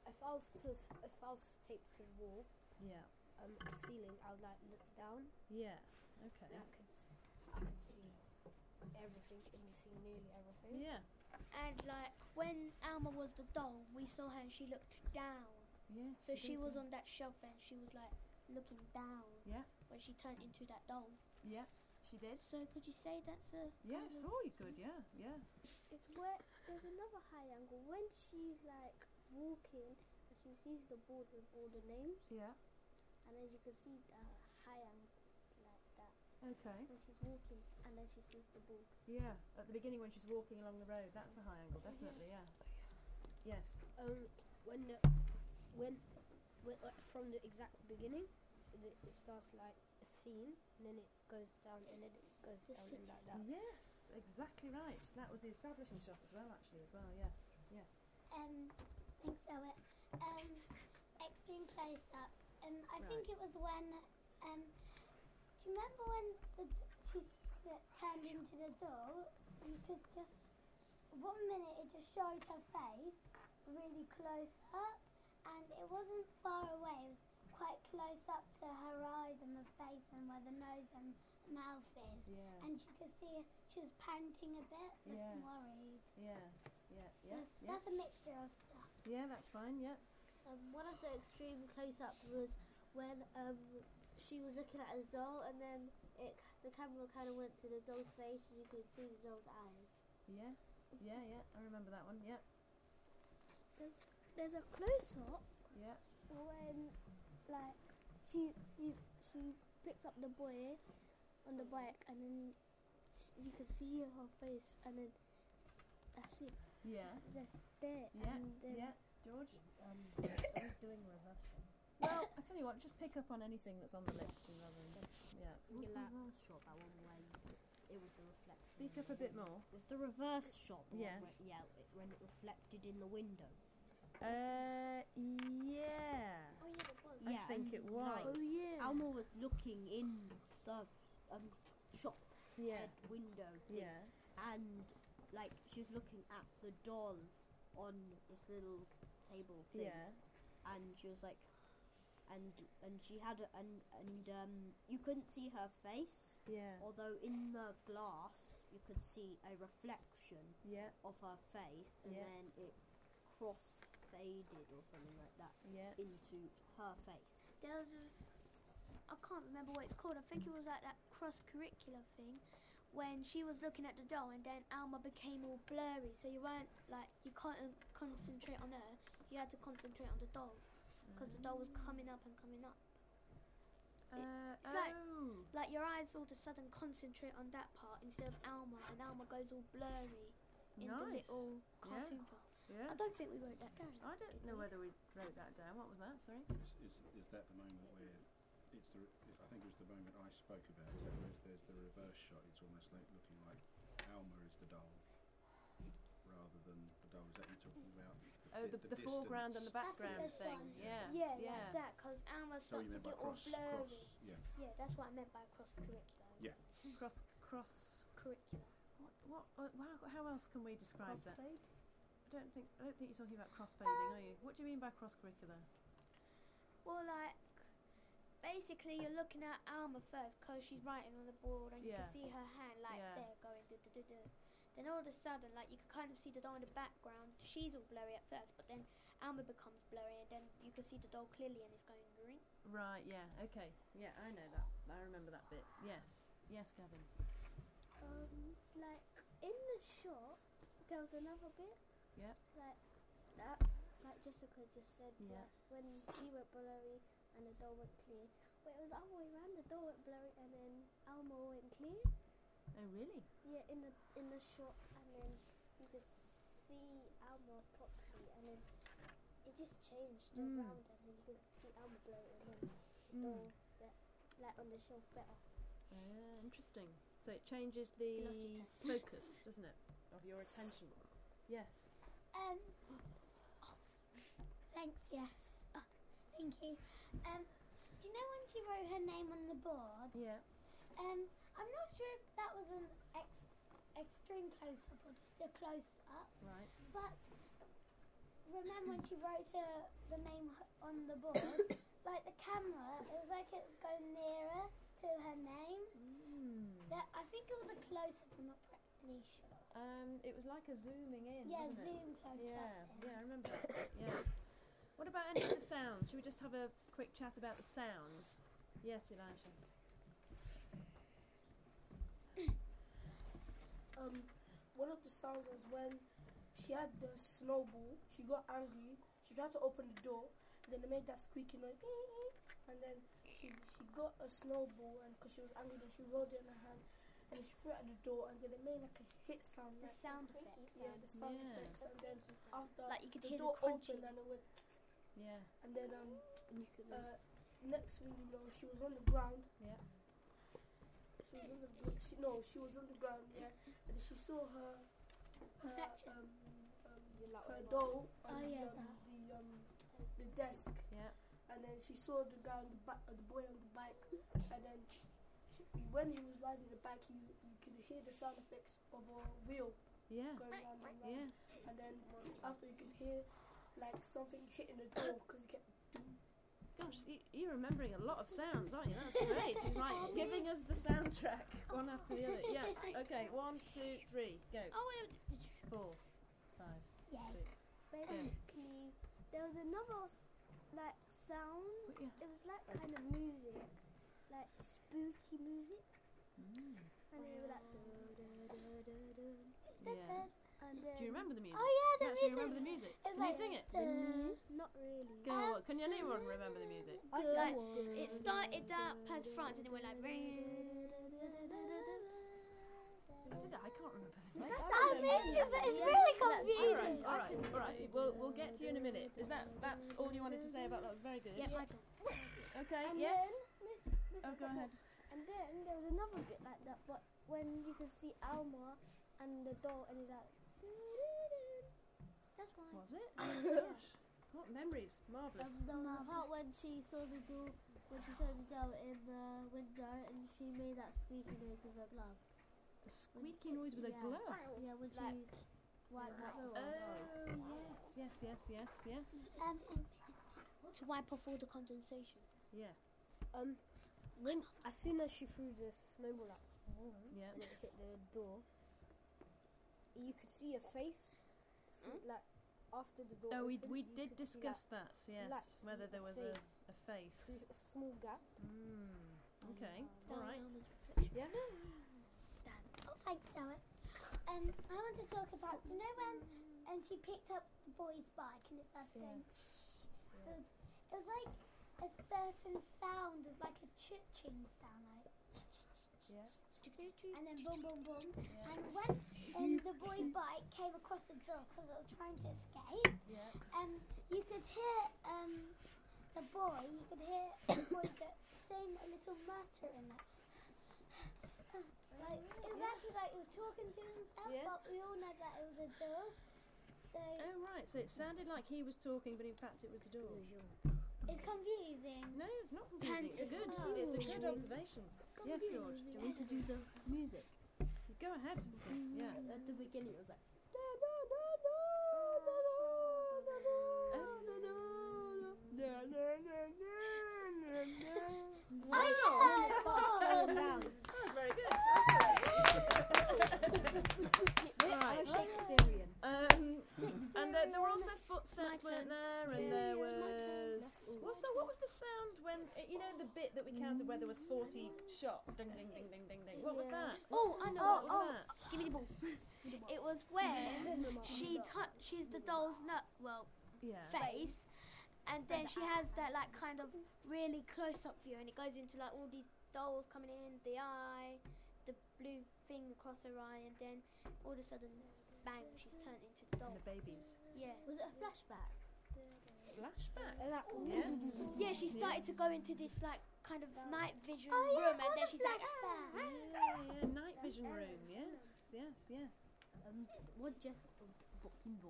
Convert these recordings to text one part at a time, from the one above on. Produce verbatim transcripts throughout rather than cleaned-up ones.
if I was to s- if I was taped to the wall, Yeah. um, the ceiling, I would like look down. Yeah. Okay. And I could s- I could see everything, and you see nearly everything. Yeah. And like when Alma was the doll, we saw her and she looked down. Yeah. So she did, was yeah. on that shelf and she was like looking down Yeah. when she turned into that doll. Yeah. She did. So could you say that's a Yeah. kind of- Sure, you could. Yeah. Yeah. It's where there's another high angle when she's like walking and she sees the board with all the names, Yeah. and then you can see the high angle like that Okay. when she's walking, and then she sees the board. Yeah. At the beginning when she's walking along the road, that's a high angle, definitely. Yeah. Yes. Um, when the when, when like, from the exact beginning, it, it starts like a scene, and then it goes down, and then it goes The down city. and like that. Yes. Exactly right. That was the establishing shot as well, actually, as well. Yes. Yes. Um, thanks, Zoe. Um, extreme close up. Um, I Right. think it was when. Um, do you remember when the d- she s- turned into the doll? You could just one minute it just showed her face really close up, and it wasn't far away. It was quite close up to her eyes and the face and where the nose and the mouth is. Yeah. And you could see she was panting a bit, looking Yeah. worried. Yeah. Yeah. Yeah. That's, Yeah. that's a mixture of stuff. Yeah. That's fine. Yeah. Um, one of the extreme close-ups was when um, she was looking at the doll, and then it the camera kind of went to the doll's face, and you could see the doll's eyes. Yeah. Yeah. Yeah. I remember that one. Yeah. There's there's a close up Yeah. when like she she's, she picks up the boy on the bike, and then you can see her face, and then that's it. Yeah. That's there. Yeah. And then Yeah. George. Um, are we doing reverse shot? Well, I tell you what, just pick up on anything that's on the list and rather than yeah. The reverse shot, that one where it was the reflection. Speak up a bit more. Was the reverse shot? The Yeah. One where, yeah. It, when it reflected in the window. Uh, yeah. Oh yeah, it was. I think and, it was. like, Oh yeah. Alma was looking in the um shop Yeah. head window thing, Yeah. and like she was looking at the doll on this little table thing, Yeah. and she was like, and and she had a, and and um you couldn't see her face, Yeah. although in the glass you could see a reflection Yeah. of her face, and Yeah. then it cross faded or something like that Yeah. into her face. There was a, I can't remember what it's called. I think it was like that cross-curricular thing when she was looking at the doll and then Alma became all blurry. So you weren't like, you couldn't concentrate on her. You had to concentrate on the doll because the doll was coming up and coming up. Uh, it's like- oh. Like your eyes all of a sudden concentrate on that part instead of Alma, and Alma goes all blurry in Nice. the little cartoon Yeah. film. I Yeah. don't think we wrote that down. I don't know whether we wrote that down. What was that? Sorry. Is, is, is that the moment where it's the? I think it was the moment I spoke about. So there's, there's the reverse shot. It's almost like looking like Alma is the doll, rather than the doll. Is that you're talking about? Oh, the, the, foreground and the That's the background first thing. one. Yeah. Yeah, Yeah. like that, because Alma Oh, starts you to meant by get all cross? blurry. Cross. Yeah. Yeah, that's what I meant by cross-curricular. Yeah. Cross. Cross. Curricular. What? What? uh, How, how else can we describe that? Crossfade? I don't think. I don't think you're talking about cross-fading, are you? What do you mean by cross-curricular? Well, like, basically you're looking at Alma first because she's writing on the board and you Yeah. can see her hand like Yeah. there going do do do do. Then all of a sudden, like, you can kind of see the doll in the background. She's all blurry at first, but then Alma becomes blurry and then you can see the doll clearly and it's going ring. Right. Yeah. Okay. Yeah. I know that. I remember that bit. Yes. Yes, Gavin. Um, like in the shop, there was another bit Yeah. like that, like Jessica just said. Yeah. Like, when she went blurry and the door went clear. But it was the other way around. The door went blurry and then Alma went clear. Oh, really? Yeah, in the in the shop, and then you could see Alma properly, and then it just changed Mm. around, and then you could see Alma blurry, and then the Mm. door that, like on the shelf better. Ah, interesting. So it changes You lost the your focus, doesn't it, of your attention? Yes. Um, thanks, yes. Oh, thank you. Um, do you know when she wrote her name on the board? Yeah. Um, I'm not sure if that was an ex- extreme close-up or just a close-up, Right. but re- remember when she wrote uh, the name h- on the board, like the camera, it was like it was going nearer to her name. Mm. That I think it was a close up. I'm not practically sure. Um, it was like a zooming in, Yeah, wasn't it? zoom close Yeah, up. yeah, I remember that. Yeah. What about any of the sounds? Should we just have a quick chat about the sounds? Yes, Elijah. Um, one of the sounds was when she had the snowball. She got angry. She tried to open the door. Then it made that squeaky noise. And then she she got a snowball, and because she was angry, then she rolled it in her hand, and then she threw it at the door, and then it made like a hit sound. The like, sound effects. yeah, the sound Yeah. effects. And then after Like you could the hear door the crunching. opened, and it went. Yeah. And then um And you could, uh, next thing you know, she was on the ground. Yeah. She was on the gr- she no, she was on the ground. Yeah, and then she saw her her Reflection. um, um like, her doll on Oh, the, yeah, um, that. the um the desk. Yeah. And then she saw the guy on the bike, uh, the boy on the bike, and then she, when he was riding the bike, you you could hear the sound effects of a wheel Yeah. going round and round. Yeah. And then after you could hear like something hitting the door because he kept. Gosh, you, you're remembering a lot of sounds, aren't you? That's great. It's like giving us the soundtrack one after the other. Yeah. Okay. One, two, three, go. Oh, wait, Four, five, Yeah. six. Basically, there was another like sound. Yeah. It was like kind of music, like spooky music, Mm. and it was like. dun, dun, dun, dun, dun. Yeah. And then. Do you remember the music? Oh yeah, the Yes, do music. you remember the music? It's Can like you sing it? dun, Not really. Go on. Can you anyone remember the music? like it started out as France and it went like. Did it? I can't remember the music. I mean, it's, it's really confusing. All right, all right. We'll we'll get to you in a minute. Is that that's all you wanted to say about that? Was very good. Yep, I can. Okay. And Yes. then, Miss, Miss Oh, go ahead. And then there was another bit like that, but when you could see Alma and the doll, and it's like. That's fine. Was it? Yeah. What memories? Marvelous. Um, there was a part when she saw the door, when she saw the doll in the window, and she made that squeaky noise with her glove. A squeaky noise with a Yeah. glove. Yeah, when Like- she wiped the floor. Oh yes, yes, yes, yes, yes. Um, To wipe off all the condensation. Yeah. um, when as soon as she threw the snowball out Yeah. and it hit the door, you could see a face, like after the door. Oh, we opened, we you did could see, discuss that. Yes. like, Whether see there a was a face. a face. through a small gap. Mm. Okay. All Down right. Alma's reflection. Yes. oh, thanks, Sarah. Um, I want to talk about. You know when and she picked up the boy's bike and it started Yeah. going. So it's, it was like a certain sound of like a churching sound, like. Yeah. And then boom, boom, boom. Yeah. And when and the boy bike came across the door because it was trying to escape, Yeah. and you could hear um the boy, you could hear the boy get, saying a little mutter in it. Like it was actually like he was talking to himself, but we Yes. all know that it was a door. So Oh right. So it sounded like he was talking, but in fact it was the door. it's confusing. No, it's not confusing. It's a good. It's a good observation. Yes, George. Do you want to do the music? Go ahead. Yeah. At the beginning, it was like. Oh yeah! Slowing down. That was very good. I'm Shakespearean. Um, and there, there were also footsteps, weren't there? And there was. What's the what was the sound when it, you know the bit that we counted where there was forty shots? Ding ding ding ding ding ding. What was that? Oh, I know. What what was that? Give me the ball. It was when she touches the doll's nut, well, Yeah. face, and then she has that like kind of really close up view, and it goes into like all these dolls coming in, the eye, the blue thing across her eye, and then all of a sudden, bang, she's turned into the doll. And the babies. Yeah. Was it a flashback? Flashback. Yes. Yeah, she started to go into this like kind of night vision Oh yeah, room, it and was then a she's like, flashback. Yeah, yeah, night vision room. Yes, yes, yes. Um, what Jess, oh, Kimbo.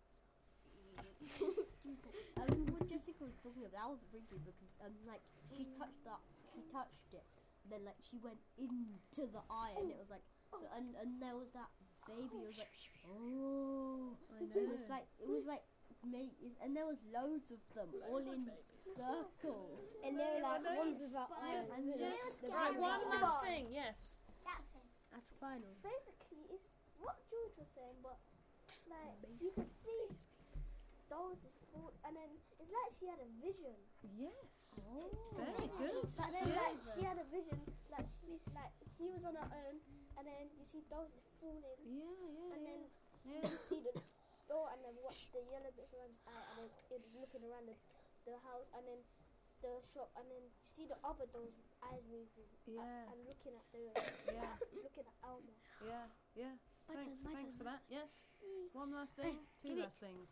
um, what Jessica was talking about, that was freaky because um, like she touched that, she touched it, then like she went into the eye, and it was like, and and there was that baby. It was like, oh, I it was know. like it was like mate, and there was loads of them, all in circles. And they were like Were they? ones without eyes. And And then the Right, very one bottom. last thing, yes. That thing. At the final. Basically, it's what George was saying, but like you could see dolls is full, and then it's like she had a vision. Yes. Oh. Very good. But then Yes. like she had a vision, like she, like she was on her own, and then you see dolls is falling, Yeah, yeah, and yeah. then yeah. you see the door, and then watch the yellow bits around its eye, and then it was looking around the, the house, and then the shop, and then you see the other doll's eyes moving, uh, Yeah. and looking at the Yeah, looking at Alma. yeah, yeah. My turn, Thanks, my thanks turn. for that. Yes. One last thing, two give it- last things.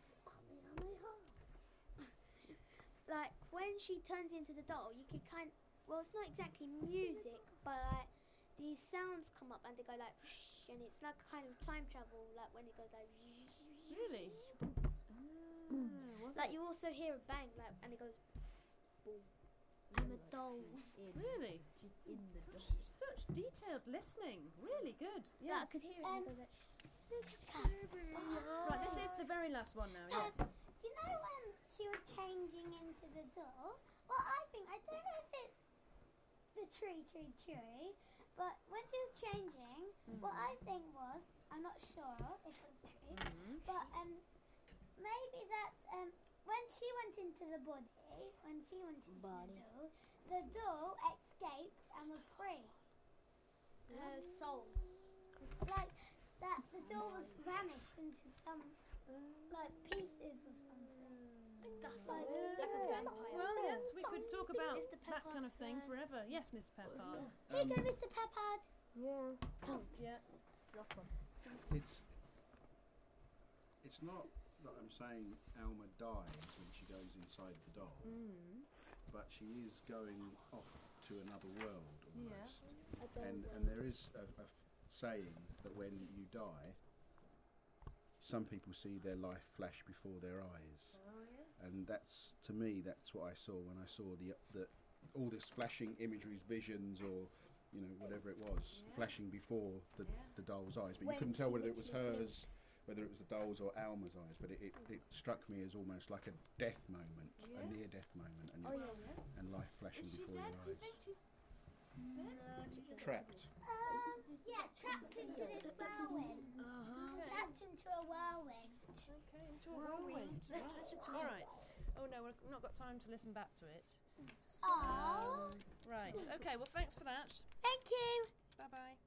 Like when she turns into the doll, you can kind. Well, it's not exactly music, but like these sounds come up and they go like, whoosh, and it's like kind of time travel, like when it goes like. Really? Ah, was Like it? you also hear a bang, like, and it goes. Boom. I'm a doll. Really? She's in the door. Such detailed listening. Really good. Yeah, I Yes. could hear it. Um, and it goes like, Right, this is the very last one now. Yes. Do you know when she was changing into the doll? Well, I think, I don't know if it's the tree, tree, tree, but when she was changing, what I think was, I'm not sure if it was true, Mhm. but um, maybe that's um, when she went into the body, when she went into Body. the doll, the doll escaped and was free. her soul. Like that, the doll was vanished into some like pieces or something. Dust. Like, Like a Okay. vampire. Well, yes, we could talk about Mister that kind of thing Peppard's, uh, forever. Yes, Mister Peppard. Here you Um, go, Mister Peppard. Yeah. Yeah. It's it's not that I'm saying Alma dies when she goes inside the doll, Mm. but she is going off to another world almost. A And doll and there is a, a f- saying that when you die, some people see their life flash before their eyes, Oh yeah. and that's to me that's what I saw when I saw the the all this flashing imageries, visions, or you know whatever it was, Yeah. flashing before the Yeah. the doll's eyes. But When you couldn't tell she whether it was literally hers, whether it was the doll's or Alma's eyes. But it, it, it struck me as almost like a death moment, a Yes. near death moment, and Oh yeah. Yes. and life flashing Is she before dead? your Do you eyes. think she's dead? Trapped. Um, yeah, trapped into this whirlwind. Okay. Trapped into a whirlwind. Okay, into a whirlwind. All right. Oh no, we've not got time to listen back to it. Oh, Right. Okay. Well, thanks for that. thank you. Bye bye.